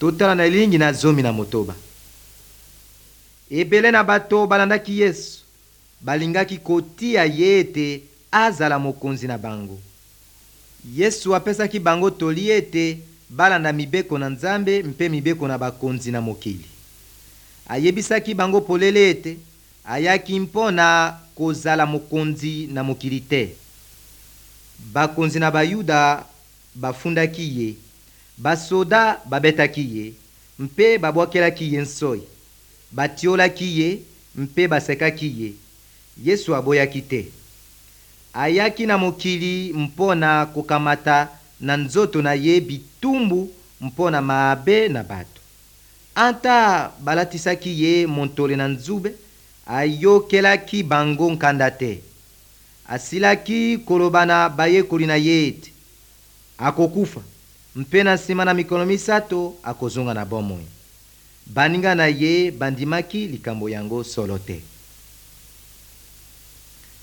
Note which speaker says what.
Speaker 1: totala na elingi na 18. Ebele na bato balandaki Yesu balingaki kotia ye ete azala mokonzi na bango. Yesu apesaki bango toli ete balanda mibeko na Nzambe mpe mibeko na bakonzi na mokili. Ayebisaki bango polele ete ayaki mpona kozala mokonzi na mokili te. Bakonzi na Bayuda bafundaki ye, basoda babetaki ye, mpe babwakelaki ye nsoi, batiolaki ye, mpe basekaki ye. Yesu aboyaki te. Ayaki na mokili mpona kokamata na nzoto na ye bitumbu mpona mabe na bato. Anta balatisaki ye montole na nzube, ayokelaki bango nkanda te. Asilaki kolobana bayekoli na ye ete akokufa, mpe na nsima na mikolo 3 akozonga na bomoi. Baninga na ye bandimaki likambo yango solo te.